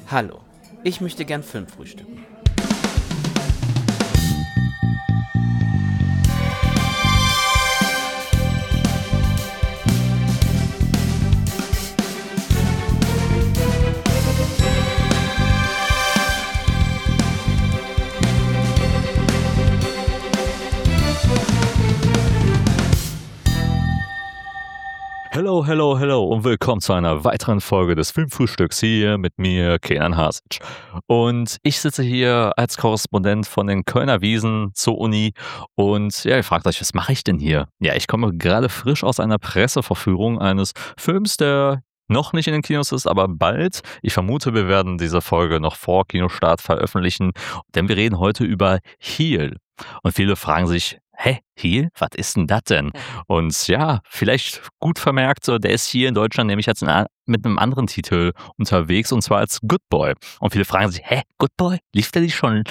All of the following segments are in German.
Hallo, ich möchte gern Film frühstücken. Hello und willkommen zu einer weiteren Folge des Filmfrühstücks hier mit mir, Kenan Hasic. Und ich sitze hier als Korrespondent von den Kölner Wiesn zur Uni und ja, ihr fragt euch, was mache ich denn hier? Ja, ich komme gerade frisch aus einer Presseverführung eines Films, der noch nicht in den Kinos ist, aber bald. Ich vermute, wir werden diese Folge noch vor Kinostart veröffentlichen, denn wir reden heute über Heal. Und viele fragen sich, hä, Heal? Was ist denn das denn? Und ja, vielleicht gut vermerkt, so, der ist hier in Deutschland nämlich jetzt mit einem anderen Titel unterwegs, und zwar als Good Boy. Und viele fragen sich, hä, Good Boy? Lief der nicht schon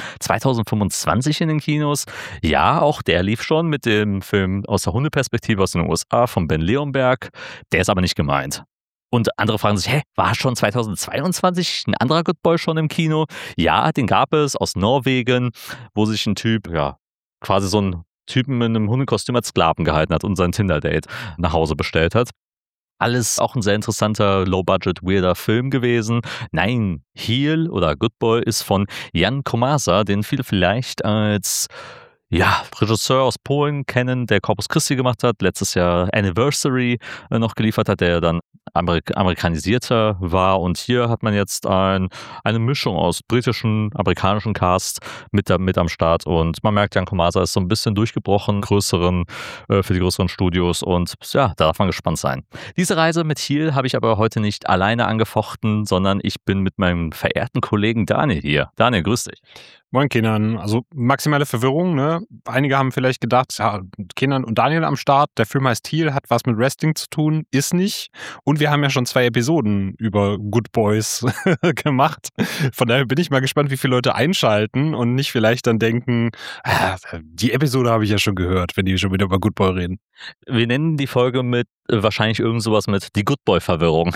2025 in den Kinos? Ja, auch der lief schon mit dem Film aus der Hundeperspektive aus den USA von Ben Leonberg. Der ist aber nicht gemeint. Und andere fragen sich, hä, war schon 2022 ein anderer Good Boy schon im Kino? Ja, den gab es aus Norwegen, wo sich ein Typ, ja, quasi so ein Typen in einem Hundekostüm als Sklaven gehalten hat und sein Tinder-Date nach Hause bestellt hat. Alles auch ein sehr interessanter, low-budget, weirder Film gewesen. Nein, Heal oder Good Boy ist von Jan Komasa, den viele vielleicht als Regisseur aus Polen kennen, der Corpus Christi gemacht hat, letztes Jahr Anniversary noch geliefert hat, der dann amerikanisierter war. Und hier hat man jetzt eine Mischung aus britischen, amerikanischen Cast mit am Start. Und man merkt, Jan Komasa ist so ein bisschen durchgebrochen, für die größeren Studios. Und ja, da darf man gespannt sein. Diese Reise mit Heal habe ich aber heute nicht alleine angefochten, sondern ich bin mit meinem verehrten Kollegen Daniel hier. Daniel, grüß dich. Moin Kenan, also maximale Verwirrung, ne? Einige haben vielleicht gedacht, ja, Kenan und Daniel am Start, der Film heißt Heal, hat was mit Wrestling zu tun, ist nicht. Und wir haben ja schon 2 Episoden über Good Boys gemacht. Von daher bin ich mal gespannt, wie viele Leute einschalten und nicht vielleicht dann denken, die Episode habe ich ja schon gehört, wenn die schon wieder über Good Boy reden. Wir nennen die Folge mit wahrscheinlich irgend sowas mit die Good Boy-Verwirrung.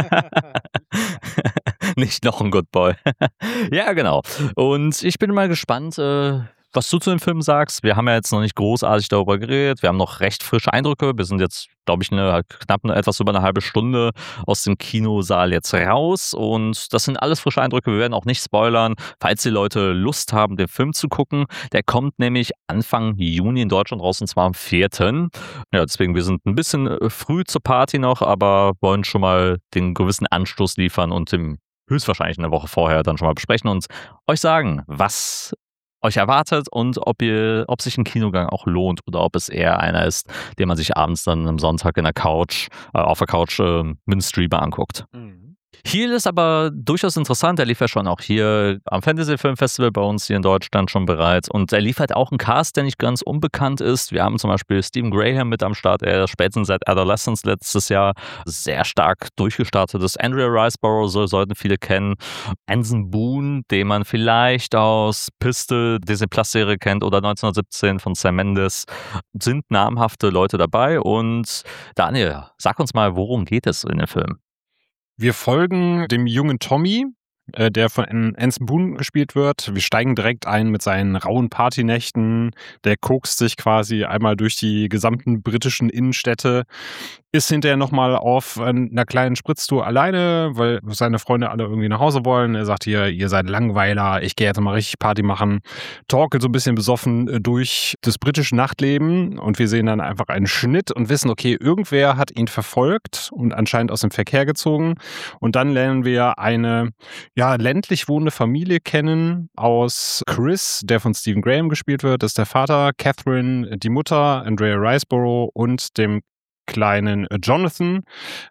Nicht noch ein Good Boy. Ja, genau. Und ich bin mal gespannt, was du zu dem Film sagst. Wir haben ja jetzt noch nicht großartig darüber geredet. Wir haben noch recht frische Eindrücke. Wir sind jetzt, glaube ich, etwas über eine halbe Stunde aus dem Kinosaal jetzt raus. Und das sind alles frische Eindrücke. Wir werden auch nicht spoilern, falls die Leute Lust haben, den Film zu gucken. Der kommt nämlich Anfang Juni in Deutschland raus, und zwar am 4. Ja, deswegen, wir sind ein bisschen früh zur Party noch, aber wollen schon mal den gewissen Anstoß liefern und höchstwahrscheinlich eine Woche vorher dann schon mal besprechen und euch sagen, was euch erwartet und ob sich ein Kinogang auch lohnt oder ob es eher einer ist, den man sich abends dann am Sonntag auf der Couch mit dem Streamer anguckt. Heal ist aber durchaus interessant. Er lief ja schon auch hier am Fantasy Film Festival bei uns hier in Deutschland schon bereits. Und er liefert auch einen Cast, der nicht ganz unbekannt ist. Wir haben zum Beispiel Stephen Graham mit am Start, er spätestens seit Adolescence letztes Jahr sehr stark durchgestartet ist. Andrea Riseborough sollten viele kennen. Anson Boone, den man vielleicht aus Pistol, Disney Plus Serie kennt, oder 1917 von Sam Mendes, sind namhafte Leute dabei. Und Daniel, sag uns mal, worum geht es in dem Film? Wir folgen dem jungen Tommy, der von Anson Boone gespielt wird. Wir steigen direkt ein mit seinen rauen Partynächten. Der kokst sich quasi einmal durch die gesamten britischen Innenstädte, ist hinterher nochmal auf einer kleinen Spritztour alleine, weil seine Freunde alle irgendwie nach Hause wollen. Er sagt hier, ihr seid Langweiler, ich gehe jetzt mal richtig Party machen. Torkelt so ein bisschen besoffen durch das britische Nachtleben und wir sehen dann einfach einen Schnitt und wissen, okay, irgendwer hat ihn verfolgt und anscheinend aus dem Verkehr gezogen. Und dann lernen wir eine ländlich wohnende Familie kennen aus Chris, der von Stephen Graham gespielt wird. Das ist der Vater, Catherine, die Mutter, Andrea Riseborough und dem kleinen Jonathan.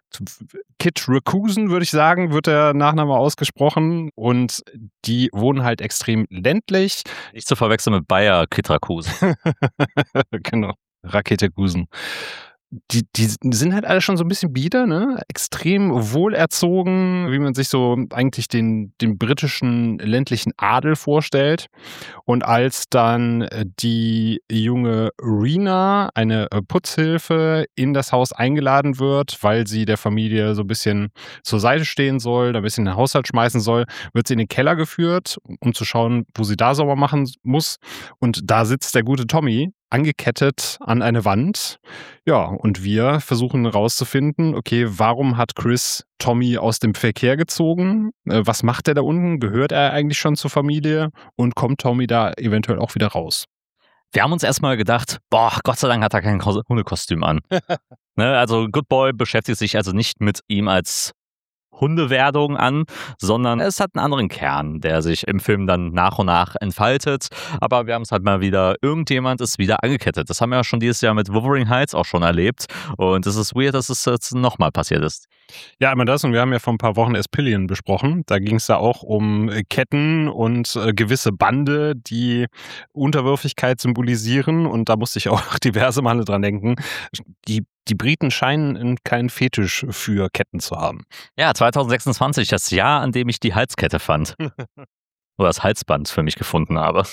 Kit Rakusen, würde ich sagen, wird der Nachname ausgesprochen. Und die wohnen halt extrem ländlich. Nicht zu verwechseln mit Bayer Kit Rakusen. Genau, Rakete Gusen. die sind halt alle schon so ein bisschen bieder, ne? Extrem wohlerzogen, wie man sich so eigentlich den britischen ländlichen Adel vorstellt. Und als dann die junge Rena, eine Putzhilfe, in das Haus eingeladen wird, weil sie der Familie so ein bisschen zur Seite stehen soll, da ein bisschen den Haushalt schmeißen soll, wird sie in den Keller geführt, um zu schauen, wo sie da sauber machen muss. Und da sitzt der gute Tommy angekettet an eine Wand. Ja, und wir versuchen herauszufinden, okay, warum hat Chris Tommy aus dem Verkehr gezogen? Was macht er da unten? Gehört er eigentlich schon zur Familie? Und kommt Tommy da eventuell auch wieder raus? Wir haben uns erstmal gedacht, boah, Gott sei Dank hat er kein Hundekostüm an. Ne, also Good Boy beschäftigt sich also nicht mit ihm als Hundewerdung an, sondern es hat einen anderen Kern, der sich im Film dann nach und nach entfaltet. Aber wir haben es halt mal wieder, irgendjemand ist wieder angekettet. Das haben wir ja schon dieses Jahr mit Wuthering Heights auch schon erlebt. Und es ist weird, dass es jetzt nochmal passiert ist. Ja, einmal das, und wir haben ja vor ein paar Wochen Aspillion besprochen. Da ging es ja auch um Ketten und gewisse Bande, die Unterwürfigkeit symbolisieren. Und da musste ich auch diverse Male dran denken. Die Briten scheinen keinen Fetisch für Ketten zu haben. Ja, 2026, das Jahr, an dem ich die Halskette fand. Oder das Halsband für mich gefunden habe.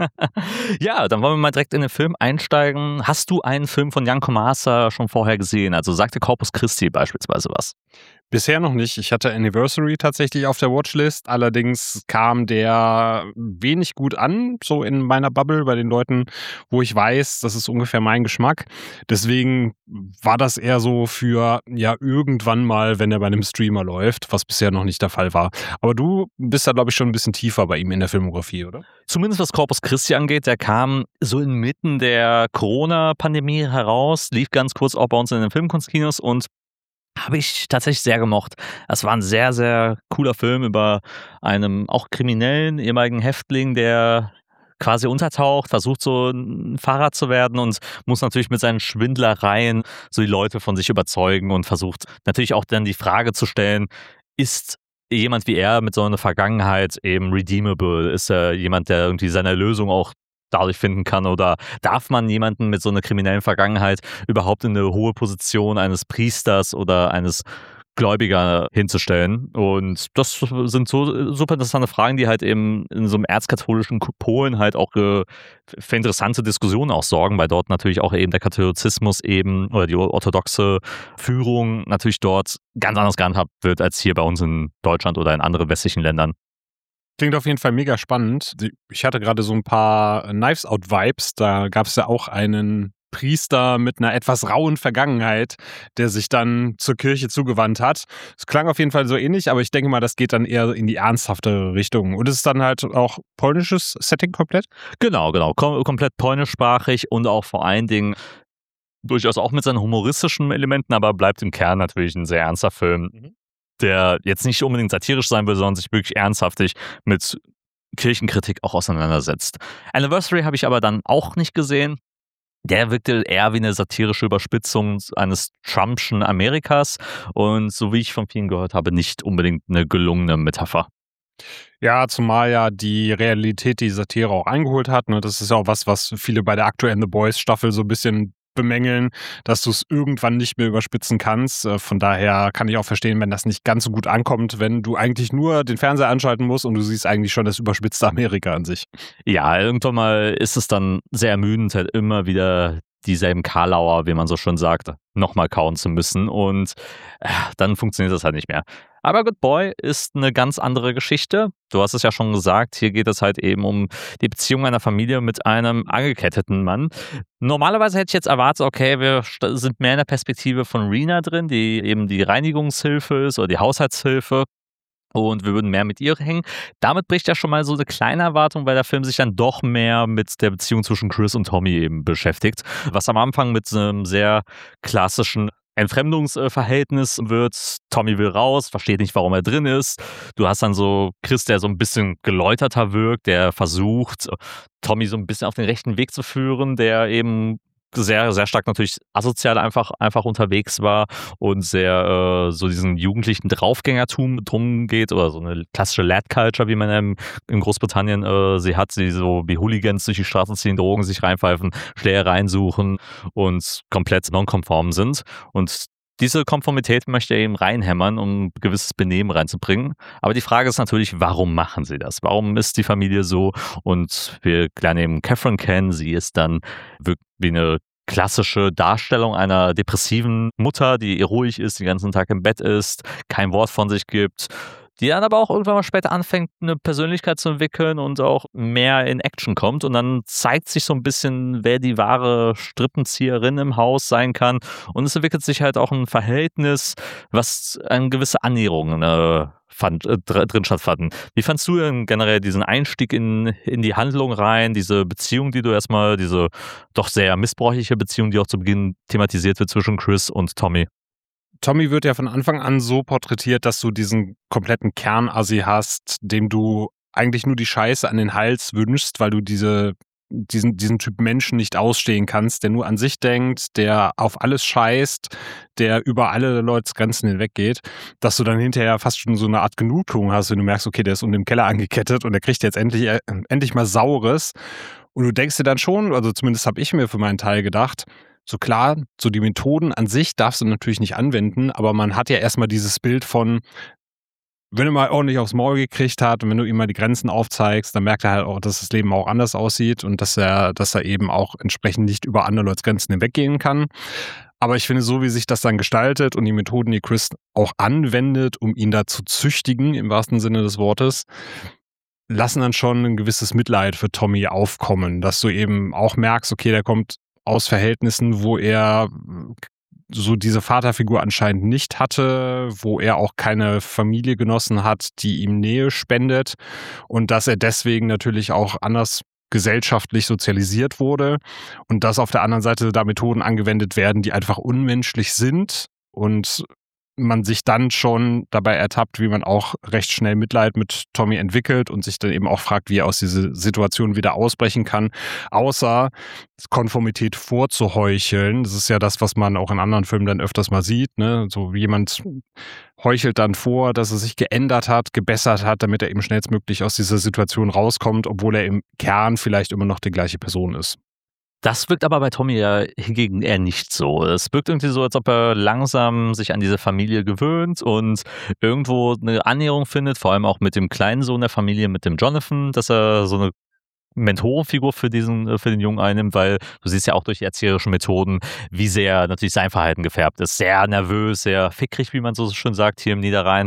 Ja, dann wollen wir mal direkt in den Film einsteigen. Hast du einen Film von Jan Komasa schon vorher gesehen? Also sagte Corpus Christi beispielsweise was? Bisher noch nicht. Ich hatte Anniversary tatsächlich auf der Watchlist. Allerdings kam der wenig gut an, so in meiner Bubble, bei den Leuten, wo ich weiß, das ist ungefähr mein Geschmack. Deswegen war das eher so für, ja, irgendwann mal, wenn er bei einem Streamer läuft, was bisher noch nicht der Fall war. Aber du bist da, glaube ich, schon ein bisschen tiefer bei ihm in der Filmografie, oder? Zumindest was Corpus Christi angeht, der kam so inmitten der Corona-Pandemie heraus, lief ganz kurz auch bei uns in den Filmkunstkinos und habe ich tatsächlich sehr gemocht. Es war ein sehr, sehr cooler Film über einen auch kriminellen ehemaligen Häftling, der quasi untertaucht, versucht so ein Fahrer zu werden und muss natürlich mit seinen Schwindlereien so die Leute von sich überzeugen und versucht natürlich auch dann die Frage zu stellen, ist jemand wie er mit so einer Vergangenheit eben redeemable? Ist er jemand, der irgendwie seine Lösung auch dadurch finden kann, oder darf man jemanden mit so einer kriminellen Vergangenheit überhaupt in eine hohe Position eines Priesters oder eines Gläubiger hinzustellen? Und das sind so super interessante Fragen, die halt eben in so einem erzkatholischen Polen halt auch für interessante Diskussionen auch sorgen, weil dort natürlich auch eben der Katholizismus eben oder die orthodoxe Führung natürlich dort ganz anders gehandhabt wird als hier bei uns in Deutschland oder in anderen westlichen Ländern. Klingt auf jeden Fall mega spannend. Ich hatte gerade so ein paar Knives Out Vibes. Da gab es ja auch einen Priester mit einer etwas rauen Vergangenheit, der sich dann zur Kirche zugewandt hat. Es klang auf jeden Fall so ähnlich, aber ich denke mal, das geht dann eher in die ernsthaftere Richtung. Und es ist dann halt auch polnisches Setting komplett? Genau. Komplett polnischsprachig und auch vor allen Dingen durchaus auch mit seinen humoristischen Elementen, aber bleibt im Kern natürlich ein sehr ernster Film, der jetzt nicht unbedingt satirisch sein will, sondern sich wirklich ernsthaftig mit Kirchenkritik auch auseinandersetzt. Anniversary habe ich aber dann auch nicht gesehen. Der wirkte eher wie eine satirische Überspitzung eines Trumpschen Amerikas und so wie ich von vielen gehört habe, nicht unbedingt eine gelungene Metapher. Ja, zumal ja die Realität die Satire auch eingeholt hat. Ne? Das ist ja auch was viele bei der aktuellen The Boys Staffel so ein bisschen bemängeln, dass du es irgendwann nicht mehr überspitzen kannst. Von daher kann ich auch verstehen, wenn das nicht ganz so gut ankommt, wenn du eigentlich nur den Fernseher anschalten musst und du siehst eigentlich schon das überspitzte Amerika an sich. Ja, irgendwann mal ist es dann sehr ermüdend, halt immer wieder dieselben Karlauer, wie man so schön sagt, nochmal kauen zu müssen und dann funktioniert das halt nicht mehr. Aber Good Boy ist eine ganz andere Geschichte. Du hast es ja schon gesagt, hier geht es halt eben um die Beziehung einer Familie mit einem angeketteten Mann. Normalerweise hätte ich jetzt erwartet, okay, wir sind mehr in der Perspektive von Rena drin, die eben die Reinigungshilfe ist oder die Haushaltshilfe. Und wir würden mehr mit ihr hängen. Damit bricht ja schon mal so eine kleine Erwartung, weil der Film sich dann doch mehr mit der Beziehung zwischen Chris und Tommy eben beschäftigt. Was am Anfang mit einem sehr klassischen Entfremdungsverhältnis wird. Tommy will raus, versteht nicht, warum er drin ist. Du hast dann so Chris, der so ein bisschen geläuterter wirkt, der versucht, Tommy so ein bisschen auf den rechten Weg zu führen, der eben sehr, sehr stark natürlich asozial einfach unterwegs war und sehr so diesen jugendlichen Draufgängertum drum geht oder so eine klassische Lad-Culture, wie man in Großbritannien sie hat, die so wie Hooligans durch die Straßen ziehen, Drogen sich reinpfeifen, Schlägereien suchen und komplett nonkonform sind. Und diese Konformität möchte er eben reinhämmern, um gewisses Benehmen reinzubringen. Aber die Frage ist natürlich, warum machen sie das? Warum ist die Familie so? Und wir lernen eben Catherine kennen. Sie ist dann wirklich wie eine klassische Darstellung einer depressiven Mutter, die ruhig ist, den ganzen Tag im Bett ist, kein Wort von sich gibt, die dann aber auch irgendwann mal später anfängt, eine Persönlichkeit zu entwickeln und auch mehr in Action kommt. Und dann zeigt sich so ein bisschen, wer die wahre Strippenzieherin im Haus sein kann. Und es entwickelt sich halt auch ein Verhältnis, was eine gewisse Annäherung drin stattfanden. Wie fandst du denn generell diesen Einstieg in die Handlung rein, diese Beziehung, die du erstmal, diese doch sehr missbräuchliche Beziehung, die auch zu Beginn thematisiert wird zwischen Chris und Tommy? Tommy wird ja von Anfang an so porträtiert, dass du diesen kompletten Kernassi hast, dem du eigentlich nur die Scheiße an den Hals wünschst, weil du diesen Typ Menschen nicht ausstehen kannst, der nur an sich denkt, der auf alles scheißt, der über alle Leute Grenzen hinweggeht, dass du dann hinterher fast schon so eine Art Genugtuung hast, wenn du merkst, okay, der ist unten im Keller angekettet und der kriegt jetzt endlich mal Saures. Und du denkst dir dann schon, also zumindest habe ich mir für meinen Teil gedacht, so klar, so die Methoden an sich darfst du natürlich nicht anwenden, aber man hat ja erstmal dieses Bild von, wenn er mal ordentlich aufs Maul gekriegt hat und wenn du ihm mal die Grenzen aufzeigst, dann merkt er halt auch, dass das Leben auch anders aussieht und dass er eben auch entsprechend nicht über andere Leute Grenzen hinweggehen kann. Aber ich finde, so wie sich das dann gestaltet und die Methoden, die Chris auch anwendet, um ihn da zu züchtigen, im wahrsten Sinne des Wortes, lassen dann schon ein gewisses Mitleid für Tommy aufkommen, dass du eben auch merkst, okay, der kommt aus Verhältnissen, wo er so diese Vaterfigur anscheinend nicht hatte, wo er auch keine Familie genossen hat, die ihm Nähe spendet und dass er deswegen natürlich auch anders gesellschaftlich sozialisiert wurde und dass auf der anderen Seite da Methoden angewendet werden, die einfach unmenschlich sind und man sich dann schon dabei ertappt, wie man auch recht schnell Mitleid mit Tommy entwickelt und sich dann eben auch fragt, wie er aus dieser Situation wieder ausbrechen kann, außer Konformität vorzuheucheln. Das ist ja das, was man auch in anderen Filmen dann öfters mal sieht, ne? So jemand heuchelt dann vor, dass er sich geändert hat, gebessert hat, damit er eben schnellstmöglich aus dieser Situation rauskommt, obwohl er im Kern vielleicht immer noch die gleiche Person ist. Das wirkt aber bei Tommy ja hingegen eher nicht so. Es wirkt irgendwie so, als ob er langsam sich an diese Familie gewöhnt und irgendwo eine Annäherung findet, vor allem auch mit dem kleinen Sohn der Familie, mit dem Jonathan, dass er so eine Mentorenfigur für den Jungen einnimmt, weil du siehst ja auch durch die erzieherischen Methoden, wie sehr natürlich sein Verhalten gefärbt ist. Sehr nervös, sehr fickrig, wie man so schön sagt, hier im Niederrhein.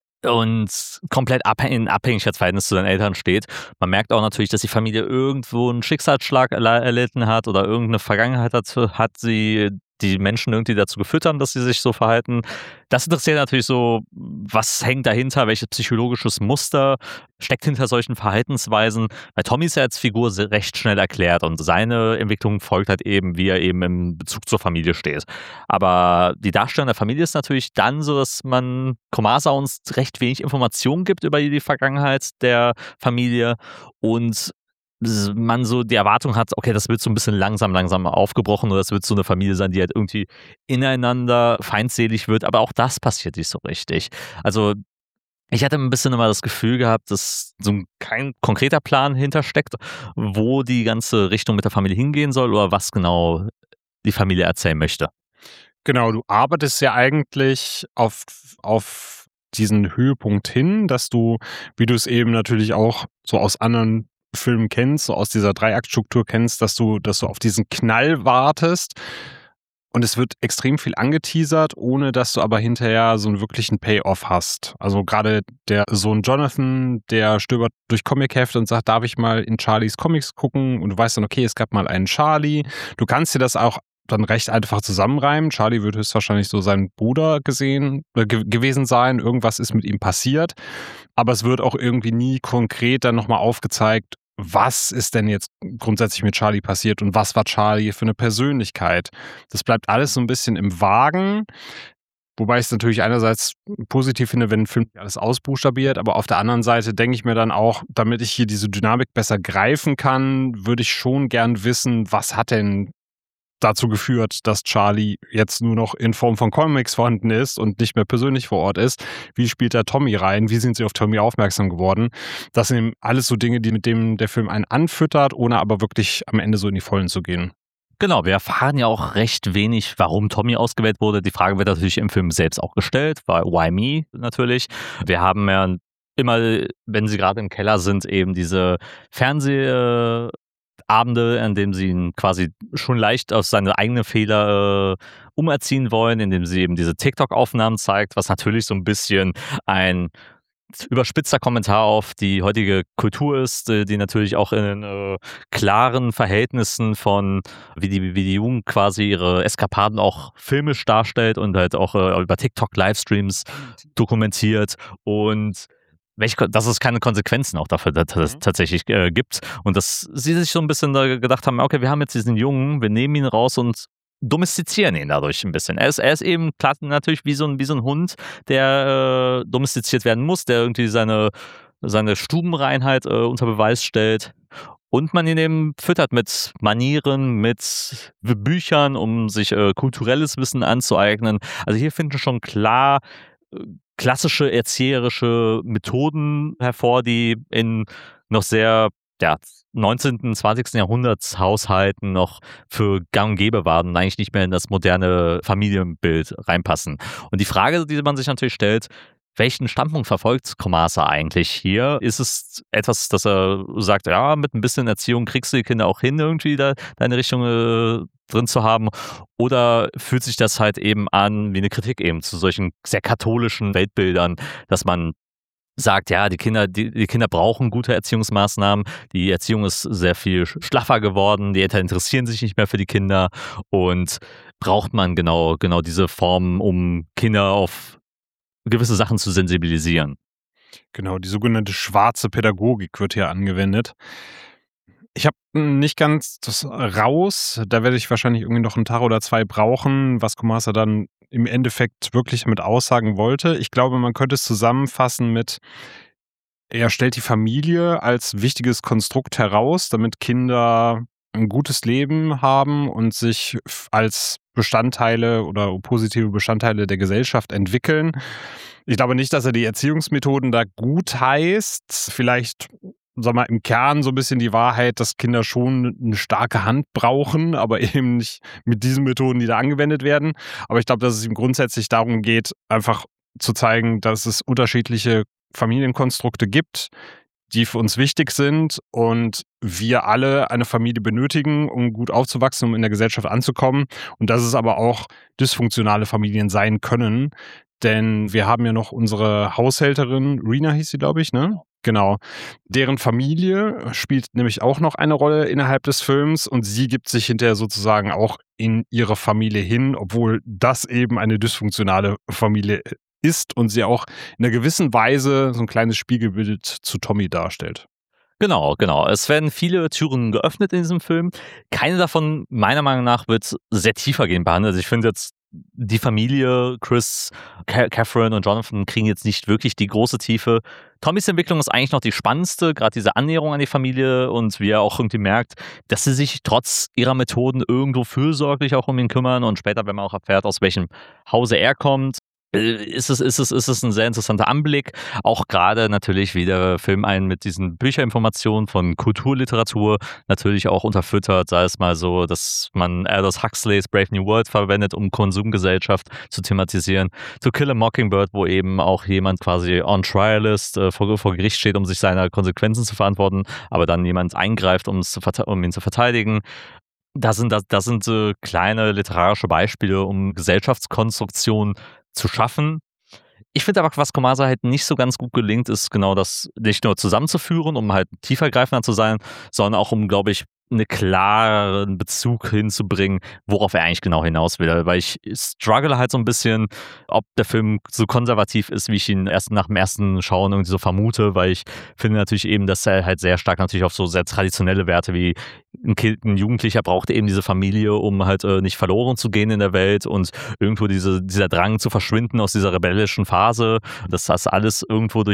Und komplett in Abhängigkeitsverhältnis zu seinen Eltern steht. Man merkt auch natürlich, dass die Familie irgendwo einen Schicksalsschlag erlitten hat oder irgendeine Vergangenheit hat sie die Menschen irgendwie dazu geführt haben, dass sie sich so verhalten. Das interessiert natürlich so, was hängt dahinter, welches psychologisches Muster steckt hinter solchen Verhaltensweisen. Bei Tommy ist er als Figur recht schnell erklärt und seine Entwicklung folgt halt eben, wie er eben im Bezug zur Familie steht. Aber die Darstellung der Familie ist natürlich dann so, dass man Komasa uns recht wenig Informationen gibt über die Vergangenheit der Familie und man so die Erwartung hat, okay, das wird so ein bisschen langsam aufgebrochen oder das wird so eine Familie sein, die halt irgendwie ineinander feindselig wird, aber auch das passiert nicht so richtig. Also ich hatte ein bisschen immer das Gefühl gehabt, dass so kein konkreter Plan hintersteckt, wo die ganze Richtung mit der Familie hingehen soll oder was genau die Familie erzählen möchte. Genau, du arbeitest ja eigentlich auf diesen Höhepunkt hin, dass du, wie du es eben natürlich auch so aus anderen Filmen kennst, so aus dieser Dreiaktstruktur kennst, dass du auf diesen Knall wartest und es wird extrem viel angeteasert, ohne dass du aber hinterher so einen wirklichen Payoff hast. Also gerade der Sohn Jonathan, der stöbert durch Comichefte und sagt, darf ich mal in Charlies Comics gucken? Und du weißt dann, okay, es gab mal einen Charlie. Du kannst dir das auch dann recht einfach zusammenreimen. Charlie wird höchstwahrscheinlich so sein Bruder gewesen sein. Irgendwas ist mit ihm passiert. Aber es wird auch irgendwie nie konkret dann nochmal aufgezeigt, was ist denn jetzt grundsätzlich mit Charlie passiert und was war Charlie für eine Persönlichkeit. Das bleibt alles so ein bisschen im Wagen. Wobei ich es natürlich einerseits positiv finde, wenn ein Film alles ausbuchstabiert, aber auf der anderen Seite denke ich mir dann auch, damit ich hier diese Dynamik besser greifen kann, würde ich schon gern wissen, was hat denn dazu geführt, dass Charlie jetzt nur noch in Form von Comics vorhanden ist und nicht mehr persönlich vor Ort ist. Wie spielt da Tommy rein? Wie sind sie auf Tommy aufmerksam geworden? Das sind eben alles so Dinge, mit denen der Film einen anfüttert, ohne aber wirklich am Ende so in die Vollen zu gehen. Genau, wir erfahren ja auch recht wenig, warum Tommy ausgewählt wurde. Die Frage wird natürlich im Film selbst auch gestellt, weil Why Me natürlich. Wir haben ja immer, wenn sie gerade im Keller sind, eben diese Fernsehabende, in denen sie ihn quasi schon leicht auf seine eigenen Fehler umerziehen wollen, indem sie eben diese TikTok-Aufnahmen zeigt, was natürlich so ein bisschen ein überspitzter Kommentar auf die heutige Kultur ist, die natürlich auch in klaren Verhältnissen von, wie die Jugend quasi ihre Eskapaden auch filmisch darstellt und halt auch über TikTok-Livestreams dokumentiert und dass es keine Konsequenzen auch dafür tatsächlich gibt und dass sie sich so ein bisschen da gedacht haben, okay, wir haben jetzt diesen Jungen, wir nehmen ihn raus und domestizieren ihn dadurch ein bisschen. Er ist eben klar natürlich wie so ein Hund, der domestiziert werden muss, der irgendwie seine Stubenreinheit unter Beweis stellt und man ihn eben füttert mit Manieren, mit Büchern, um sich kulturelles Wissen anzueignen. Also hier finden schon klar klassische erzieherische Methoden hervor, die in noch sehr 19., 20. Jahrhundertshaushalten noch für gang und gäbe waren und eigentlich nicht mehr in das moderne Familienbild reinpassen. Und die Frage, die man sich natürlich stellt, welchen Standpunkt verfolgt Komasa eigentlich hier? Ist es etwas, dass er sagt, ja, mit ein bisschen Erziehung kriegst du die Kinder auch hin, irgendwie da deine Richtung drin zu haben? Oder fühlt sich das halt eben an wie eine Kritik eben zu solchen sehr katholischen Weltbildern, dass man sagt, ja, die Kinder brauchen gute Erziehungsmaßnahmen, die Erziehung ist sehr viel schlaffer geworden, die Eltern interessieren sich nicht mehr für die Kinder und braucht man genau diese Formen, um Kinder auf gewisse Sachen zu sensibilisieren. Genau, die sogenannte schwarze Pädagogik wird hier angewendet. Ich habe nicht ganz das raus, da werde ich wahrscheinlich irgendwie noch einen Tag oder zwei brauchen, was Komasa dann im Endeffekt wirklich damit aussagen wollte. Ich glaube, man könnte es zusammenfassen mit, er stellt die Familie als wichtiges Konstrukt heraus, damit Kinder ein gutes Leben haben und sich als Bestandteile oder positive Bestandteile der Gesellschaft entwickeln. Ich glaube nicht, dass er die Erziehungsmethoden da gut heißt. Vielleicht, sag mal, im Kern so ein bisschen die Wahrheit, dass Kinder schon eine starke Hand brauchen, aber eben nicht mit diesen Methoden, die da angewendet werden. Aber ich glaube, dass es ihm grundsätzlich darum geht, einfach zu zeigen, dass es unterschiedliche Familienkonstrukte gibt, die für uns wichtig sind und wir alle eine Familie benötigen, um gut aufzuwachsen, um in der Gesellschaft anzukommen. Und dass es aber auch dysfunktionale Familien sein können. Denn wir haben ja noch unsere Haushälterin, Rena hieß sie, glaube ich, ne? Genau. Deren Familie spielt nämlich auch noch eine Rolle innerhalb des Films und sie gibt sich hinterher sozusagen auch in ihre Familie hin, obwohl das eben eine dysfunktionale Familie ist und sie auch in einer gewissen Weise so ein kleines Spiegelbild zu Tommy darstellt. Genau. Es werden viele Türen geöffnet in diesem Film. Keine davon, meiner Meinung nach, wird sehr tiefergehend behandelt. Also ich finde jetzt, die Familie, Chris, Catherine und Jonathan kriegen jetzt nicht wirklich die große Tiefe. Tommys Entwicklung ist eigentlich noch die spannendste, gerade diese Annäherung an die Familie und wie er auch irgendwie merkt, dass sie sich trotz ihrer Methoden irgendwo fürsorglich auch um ihn kümmern und später, wenn man auch erfährt, aus welchem Hause er kommt, ist es ein sehr interessanter Anblick. Auch gerade natürlich, wie der Film einen mit diesen Bücherinformationen von Kulturliteratur natürlich auch unterfüttert, sei es mal so, dass man Aldous Huxleys Brave New World verwendet, um Konsumgesellschaft zu thematisieren. To Kill a Mockingbird, wo eben auch jemand quasi on trial ist, vor Gericht steht, um sich seiner Konsequenzen zu verantworten, aber dann jemand eingreift, um ihn zu verteidigen. Das sind kleine literarische Beispiele, um Gesellschaftskonstruktion zu schaffen. Ich finde aber, was Komasa halt nicht so ganz gut gelingt, ist genau das nicht nur zusammenzuführen, um halt tiefergreifender zu sein, sondern auch um, glaube ich, einen klaren Bezug hinzubringen, worauf er eigentlich genau hinaus will. Weil ich struggle halt so ein bisschen, ob der Film so konservativ ist, wie ich ihn erst nach dem ersten Schauen irgendwie so vermute, weil ich finde natürlich eben, dass er halt sehr stark natürlich auf so sehr traditionelle Werte wie ein Jugendlicher braucht eben diese Familie, um halt nicht verloren zu gehen in der Welt und irgendwo dieser Drang zu verschwinden aus dieser rebellischen Phase, dass das alles irgendwo durch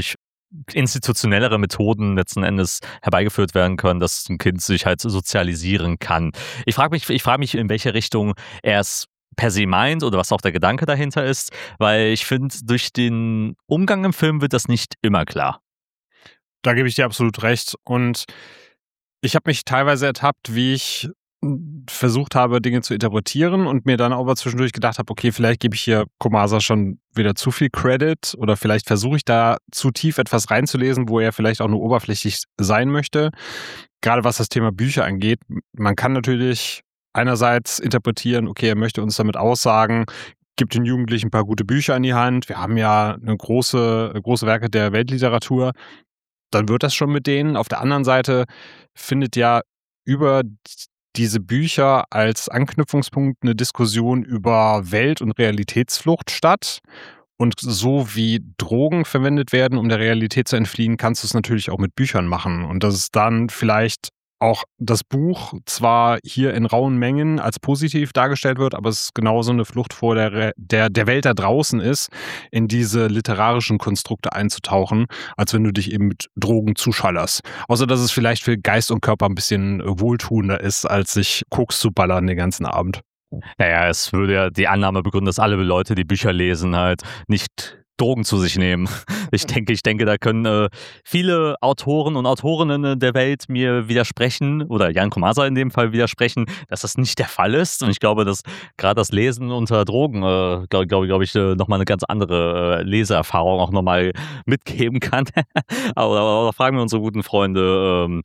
institutionellere Methoden letzten Endes herbeigeführt werden können, dass ein Kind sich halt sozialisieren kann. Ich frage mich, in welche Richtung er es per se meint oder was auch der Gedanke dahinter ist, weil ich finde, durch den Umgang im Film wird das nicht immer klar. Da gebe ich dir absolut recht. Und ich habe mich teilweise ertappt, wie ich versucht habe, Dinge zu interpretieren und mir dann aber zwischendurch gedacht habe, okay, vielleicht gebe ich hier Komasa schon wieder zu viel Credit oder vielleicht versuche ich da zu tief etwas reinzulesen, wo er vielleicht auch nur oberflächlich sein möchte. Gerade was das Thema Bücher angeht. Man kann natürlich einerseits interpretieren, okay, er möchte uns damit aussagen, gibt den Jugendlichen ein paar gute Bücher in die Hand. Wir haben ja große Werke der Weltliteratur. Dann wird das schon mit denen. Auf der anderen Seite findet ja über diese Bücher als Anknüpfungspunkt eine Diskussion über Welt- und Realitätsflucht statt. Und so wie Drogen verwendet werden, um der Realität zu entfliehen, kannst du es natürlich auch mit Büchern machen. Und dass es dann vielleicht auch das Buch zwar hier in rauen Mengen als positiv dargestellt wird, aber es genauso eine Flucht vor der Welt da draußen ist, in diese literarischen Konstrukte einzutauchen, als wenn du dich eben mit Drogen zuschallerst. Außer dass es vielleicht für Geist und Körper ein bisschen wohltuender ist, als sich Koks zu ballern den ganzen Abend. Naja, es würde ja die Annahme begründen, dass alle Leute, die Bücher lesen, halt nicht Drogen zu sich nehmen. Ich denke, da können viele Autoren und Autorinnen der Welt mir widersprechen, oder Jan Komasa in dem Fall widersprechen, dass das nicht der Fall ist. Und ich glaube, dass gerade das Lesen unter Drogen, glaube ich, nochmal eine ganz andere Leseerfahrung auch nochmal mitgeben kann. aber fragen wir unsere guten Freunde,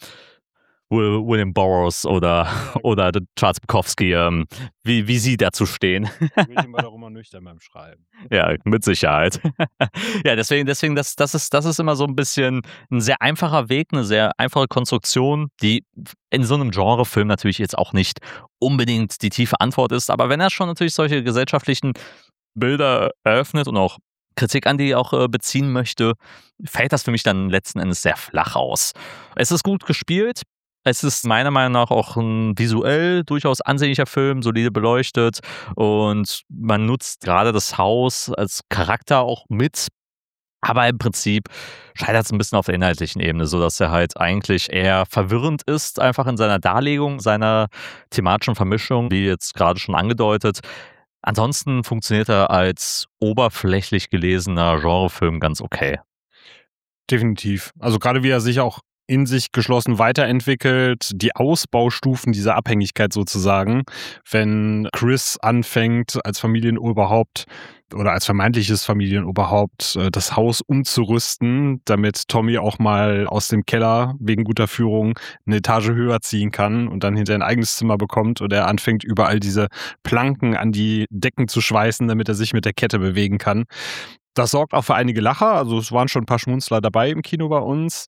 William Burroughs oder Charles Bukowski, wie sie dazu stehen. William war doch immer nüchtern beim Schreiben. Ja, mit Sicherheit. Ja, deswegen, das ist immer so ein bisschen ein sehr einfacher Weg, eine sehr einfache Konstruktion, die in so einem Genrefilm natürlich jetzt auch nicht unbedingt die tiefe Antwort ist. Aber wenn er schon natürlich solche gesellschaftlichen Bilder eröffnet und auch Kritik an die auch beziehen möchte, fällt das für mich dann letzten Endes sehr flach aus. Es ist gut gespielt. Es ist meiner Meinung nach auch ein visuell durchaus ansehnlicher Film, solide beleuchtet und man nutzt gerade das Haus als Charakter auch mit. Aber im Prinzip scheitert es ein bisschen auf der inhaltlichen Ebene, sodass er halt eigentlich eher verwirrend ist, einfach in seiner Darlegung, seiner thematischen Vermischung, wie jetzt gerade schon angedeutet. Ansonsten funktioniert er als oberflächlich gelesener Genrefilm ganz okay. Definitiv. Also gerade wie er sich auch in sich geschlossen weiterentwickelt, die Ausbaustufen dieser Abhängigkeit sozusagen, wenn Chris anfängt als Familienoberhaupt oder als vermeintliches Familienoberhaupt das Haus umzurüsten, damit Tommy auch mal aus dem Keller wegen guter Führung eine Etage höher ziehen kann und dann hinter ein eigenes Zimmer bekommt und er anfängt überall diese Planken an die Decken zu schweißen, damit er sich mit der Kette bewegen kann. Das sorgt auch für einige Lacher, also es waren schon ein paar Schmunzler dabei im Kino bei uns.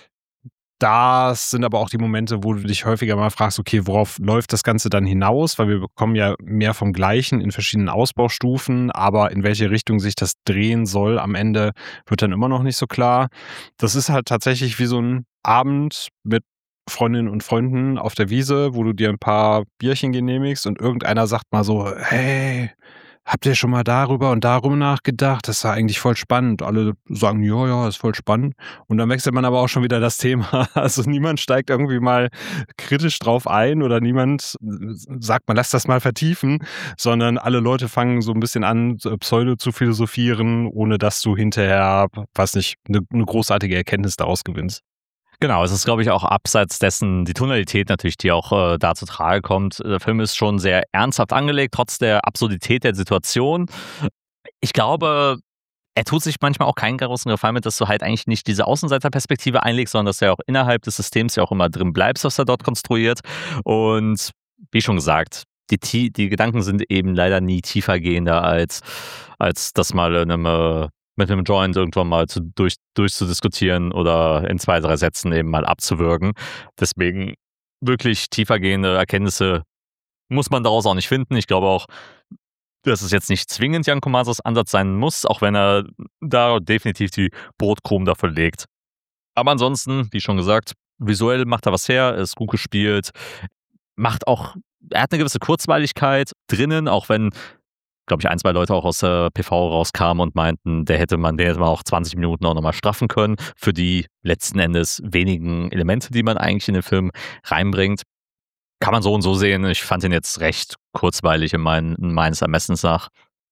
Das sind aber auch die Momente, wo du dich häufiger mal fragst, okay, worauf läuft das Ganze dann hinaus? Weil wir bekommen ja mehr vom Gleichen in verschiedenen Ausbaustufen, aber in welche Richtung sich das drehen soll am Ende, wird dann immer noch nicht so klar. Das ist halt tatsächlich wie so ein Abend mit Freundinnen und Freunden auf der Wiese, wo du dir ein paar Bierchen genehmigst und irgendeiner sagt mal so, hey, habt ihr schon mal darüber und darum nachgedacht? Das ist ja eigentlich voll spannend. Alle sagen, ja, ist voll spannend. Und dann wechselt man aber auch schon wieder das Thema. Also niemand steigt irgendwie mal kritisch drauf ein oder niemand sagt mal, lass das mal vertiefen, sondern alle Leute fangen so ein bisschen an, Pseudo zu philosophieren, ohne dass du hinterher, weiß nicht, eine großartige Erkenntnis daraus gewinnst. Genau, es ist, glaube ich, auch abseits dessen die Tonalität natürlich, die auch da zu Trage kommt. Der Film ist schon sehr ernsthaft angelegt, trotz der Absurdität der Situation. Ich glaube, er tut sich manchmal auch keinen großen Gefallen mit, dass du halt eigentlich nicht diese Außenseiterperspektive einlegst, sondern dass du ja auch innerhalb des Systems ja auch immer drin bleibst, was er dort konstruiert. Und wie schon gesagt, die Gedanken sind eben leider nie tiefergehender, als das mal mit einem Joint irgendwann mal durchzudiskutieren oder in 2, 3 Sätzen eben mal abzuwürgen. Deswegen wirklich tiefergehende Erkenntnisse muss man daraus auch nicht finden. Ich glaube auch, dass es jetzt nicht zwingend Jan Komasas Ansatz sein muss, auch wenn er da definitiv die Brotkrumen dafür legt. Aber ansonsten, wie schon gesagt, visuell macht er was her, ist gut gespielt, er hat eine gewisse Kurzweiligkeit drinnen, auch wenn glaube ich, 1, 2 Leute auch aus der PV rauskamen und meinten, der hätte man auch 20 Minuten auch nochmal straffen können für die letzten Endes wenigen Elemente, die man eigentlich in den Film reinbringt. Kann man so und so sehen. Ich fand ihn jetzt recht kurzweilig meines Ermessens nach.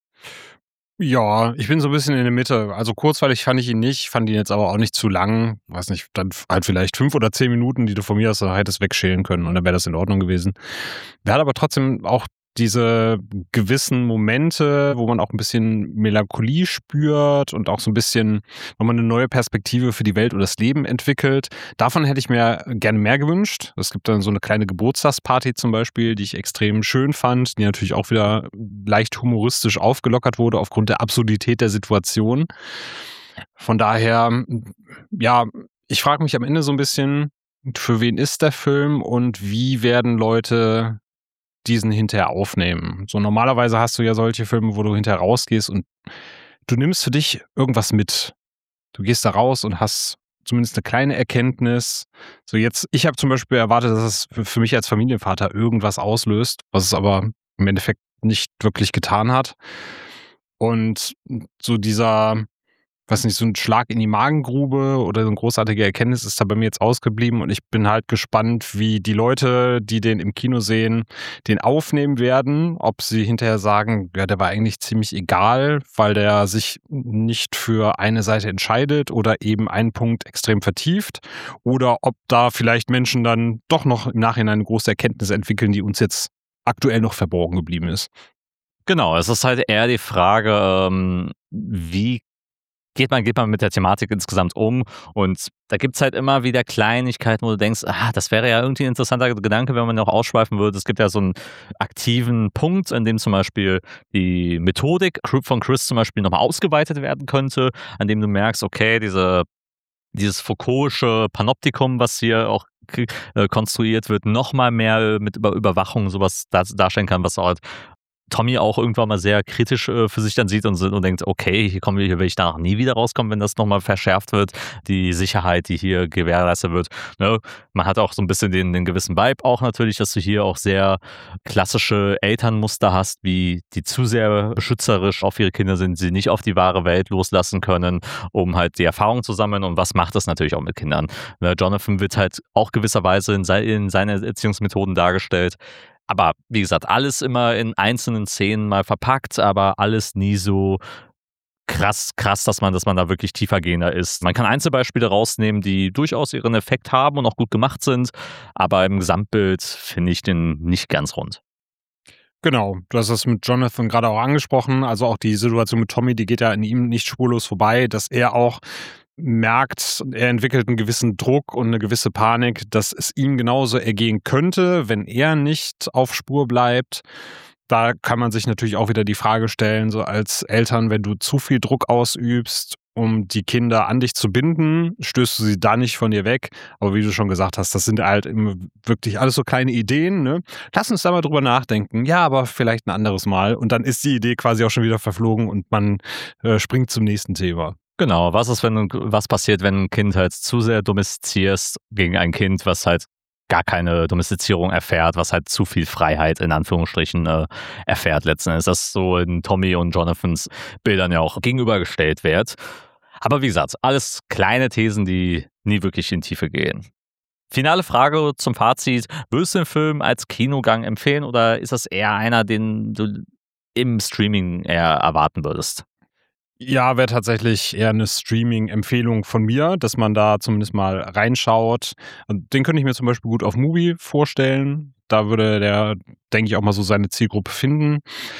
Ja, ich bin so ein bisschen in der Mitte. Also kurzweilig fand ich ihn nicht, fand ihn jetzt aber auch nicht zu lang. Weiß nicht, dann halt vielleicht 5 oder 10 Minuten, die du von mir aus hättest wegschälen können und dann wäre das in Ordnung gewesen. Der hat aber trotzdem auch diese gewissen Momente, wo man auch ein bisschen Melancholie spürt und auch so ein bisschen, wenn man eine neue Perspektive für die Welt oder das Leben entwickelt. Davon hätte ich mir gerne mehr gewünscht. Es gibt dann so eine kleine Geburtstagsparty zum Beispiel, die ich extrem schön fand, die natürlich auch wieder leicht humoristisch aufgelockert wurde aufgrund der Absurdität der Situation. Von daher, ja, ich frage mich am Ende so ein bisschen, für wen ist der Film und wie werden Leute diesen hinterher aufnehmen. So normalerweise hast du ja solche Filme, wo du hinterher rausgehst und du nimmst für dich irgendwas mit. Du gehst da raus und hast zumindest eine kleine Erkenntnis. So jetzt, ich habe zum Beispiel erwartet, dass es für mich als Familienvater irgendwas auslöst, was es aber im Endeffekt nicht wirklich getan hat. Und so dieser, weiß nicht, so ein Schlag in die Magengrube oder so eine großartige Erkenntnis ist da bei mir jetzt ausgeblieben und ich bin halt gespannt, wie die Leute, die den im Kino sehen, den aufnehmen werden, ob sie hinterher sagen, ja, der war eigentlich ziemlich egal, weil der sich nicht für eine Seite entscheidet oder eben einen Punkt extrem vertieft oder ob da vielleicht Menschen dann doch noch im Nachhinein eine große Erkenntnis entwickeln, die uns jetzt aktuell noch verborgen geblieben ist. Genau, es ist halt eher die Frage, wie geht man mit der Thematik insgesamt um? Und da gibt es halt immer wieder Kleinigkeiten, wo du denkst, das wäre ja irgendwie ein interessanter Gedanke, wenn man noch ausschweifen würde. Es gibt ja so einen aktiven Punkt, in dem zum Beispiel die Methodik von Chris zum Beispiel nochmal ausgeweitet werden könnte, an dem du merkst, okay, dieses Foucault'sche Panoptikum, was hier auch konstruiert wird, nochmal mehr mit Überwachung sowas darstellen kann, was halt Tommy auch irgendwann mal sehr kritisch für sich dann sieht und denkt, okay, hier will ich danach nie wieder rauskommen, wenn das nochmal verschärft wird, die Sicherheit, die hier gewährleistet wird. Ne? Man hat auch so ein bisschen den gewissen Vibe auch natürlich, dass du hier auch sehr klassische Elternmuster hast, wie die zu sehr schützerisch auf ihre Kinder sind, sie nicht auf die wahre Welt loslassen können, um halt die Erfahrung zu sammeln und was macht das natürlich auch mit Kindern. Ne? Jonathan wird halt auch gewisserweise in seine Erziehungsmethoden dargestellt. Aber wie gesagt, alles immer in einzelnen Szenen mal verpackt, aber alles nie so krass, dass man da wirklich tiefergehender ist. Man kann Einzelbeispiele rausnehmen, die durchaus ihren Effekt haben und auch gut gemacht sind, aber im Gesamtbild finde ich den nicht ganz rund. Genau, du hast das mit Jonathan gerade auch angesprochen. Also auch die Situation mit Tommy, die geht ja an ihm nicht spurlos vorbei, dass er auch merkt, er entwickelt einen gewissen Druck und eine gewisse Panik, dass es ihm genauso ergehen könnte, wenn er nicht auf Spur bleibt. Da kann man sich natürlich auch wieder die Frage stellen, so als Eltern, wenn du zu viel Druck ausübst, um die Kinder an dich zu binden, stößt du sie da nicht von dir weg. Aber wie du schon gesagt hast, das sind halt wirklich alles so kleine Ideen. Ne? Lass uns da mal drüber nachdenken. Ja, aber vielleicht ein anderes Mal. Und dann ist die Idee quasi auch schon wieder verflogen und man springt zum nächsten Thema. Genau, was passiert, wenn ein Kind halt zu sehr domestizierst gegen ein Kind, was halt gar keine Domestizierung erfährt, was halt zu viel Freiheit in Anführungsstrichen erfährt letzten Endes. Das so in Tommy und Jonathans Bildern ja auch gegenübergestellt wird. Aber wie gesagt, alles kleine Thesen, die nie wirklich in Tiefe gehen. Finale Frage zum Fazit. Würdest du den Film als Kinogang empfehlen oder ist das eher einer, den du im Streaming eher erwarten würdest? Ja, wäre tatsächlich eher eine Streaming-Empfehlung von mir, dass man da zumindest mal reinschaut. Und den könnte ich mir zum Beispiel gut auf Mubi vorstellen. Da würde der, denke ich, auch mal so seine Zielgruppe finden.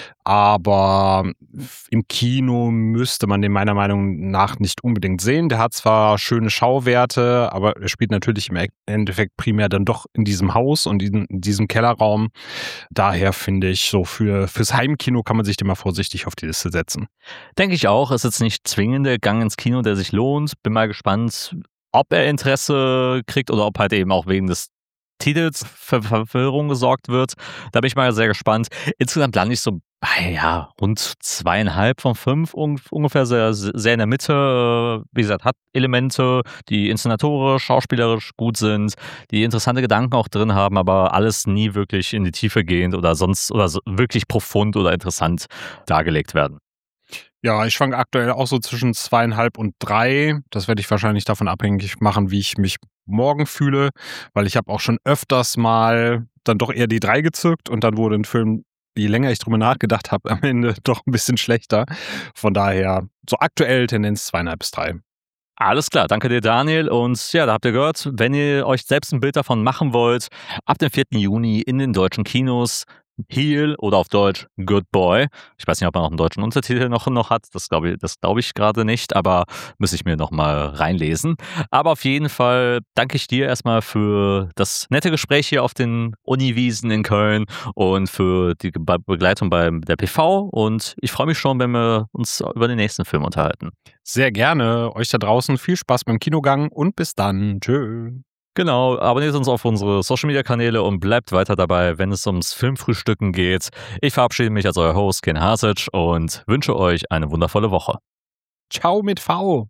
Aber im Kino müsste man den meiner Meinung nach nicht unbedingt sehen. Der hat zwar schöne Schauwerte, aber er spielt natürlich im Endeffekt primär dann doch in diesem Haus und in diesem Kellerraum. Daher finde ich, so fürs Heimkino kann man sich den mal vorsichtig auf die Liste setzen. Denke ich auch. Ist jetzt nicht zwingend der Gang ins Kino, der sich lohnt. Bin mal gespannt, ob er Interesse kriegt oder ob halt eben auch wegen des Titels für Verwirrung gesorgt wird. Da bin ich mal sehr gespannt. Insgesamt lande ich so rund 2,5 von 5 ungefähr, sehr in der Mitte. Wie gesagt, hat Elemente, die inszenatorisch, schauspielerisch gut sind, die interessante Gedanken auch drin haben, aber alles nie wirklich in die Tiefe gehend oder sonst oder so wirklich profund oder interessant dargelegt werden. Ja, ich schwanke aktuell auch so zwischen 2,5 und 3. Das werde ich wahrscheinlich davon abhängig machen, wie ich mich morgen fühle, weil ich habe auch schon öfters mal dann doch eher die 3 gezückt und dann wurde ein Film, je länger ich drüber nachgedacht habe, am Ende doch ein bisschen schlechter. Von daher so aktuell Tendenz 2,5 bis 3. Alles klar, danke dir, Daniel. Und ja, da habt ihr gehört, wenn ihr euch selbst ein Bild davon machen wollt, ab dem 4. Juni in den deutschen Kinos Heel oder auf Deutsch Good Boy. Ich weiß nicht, ob man auch einen deutschen Untertitel noch hat. Das glaube ich gerade nicht, aber muss ich mir noch mal reinlesen. Aber auf jeden Fall danke ich dir erstmal für das nette Gespräch hier auf den Uniwiesen in Köln und für die Begleitung bei der PV. Und ich freue mich schon, wenn wir uns über den nächsten Film unterhalten. Sehr gerne. Euch da draußen viel Spaß beim Kinogang und bis dann. Tschö. Genau, abonniert uns auf unsere Social-Media-Kanäle und bleibt weiter dabei, wenn es ums Filmfrühstücken geht. Ich verabschiede mich als euer Host Ken Hasic und wünsche euch eine wundervolle Woche. Ciao mit V.